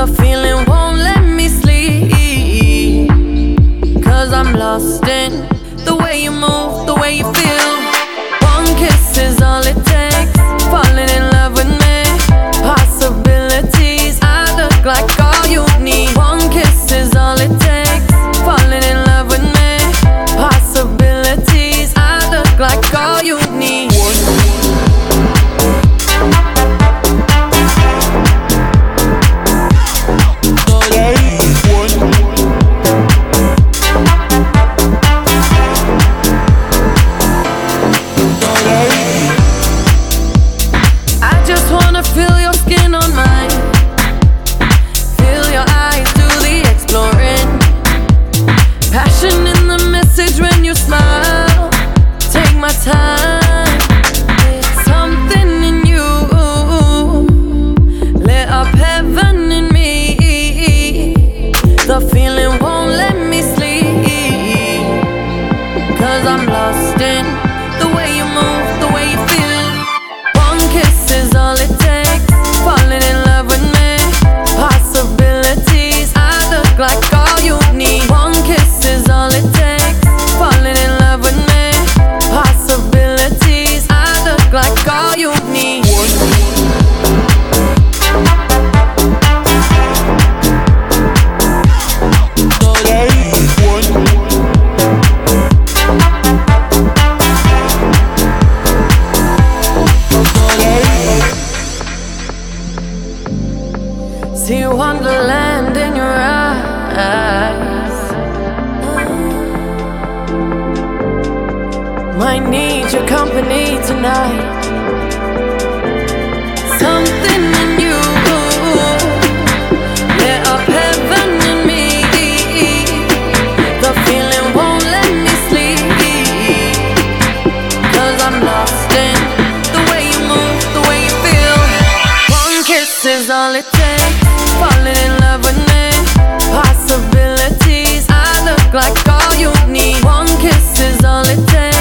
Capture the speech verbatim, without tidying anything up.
The feeling won't let me sleep, 'cause I'm lost in the way you move, the way you feel. One kiss is all it takes, falling in love with me. Possibilities, I look like all you need. One kiss is all it takes, falling in love with me. Possibilities, I look like all you need. Feel your skin on mine, feel your eyes do the exploring. Passion in the message when you smile. Take my time, something in you lit up heaven in me. The feeling won't let me sleep, 'cause I'm lost in the way you move, the way you feel. One kiss is all it takes, falling in love with me. Possibilities, I look like all you need. One kiss is all it takes, falling in love with me. Possibilities, I look like all you need. See wonderland in your eyes. Might need your company tonight. Something in you lit up heaven in me. The feeling won't let me sleep, 'cause I'm lost in the way you move, the way you feel. One kiss is all it takes, falling in love with me. Possibilities, I look like all you need. One kiss is all it takes.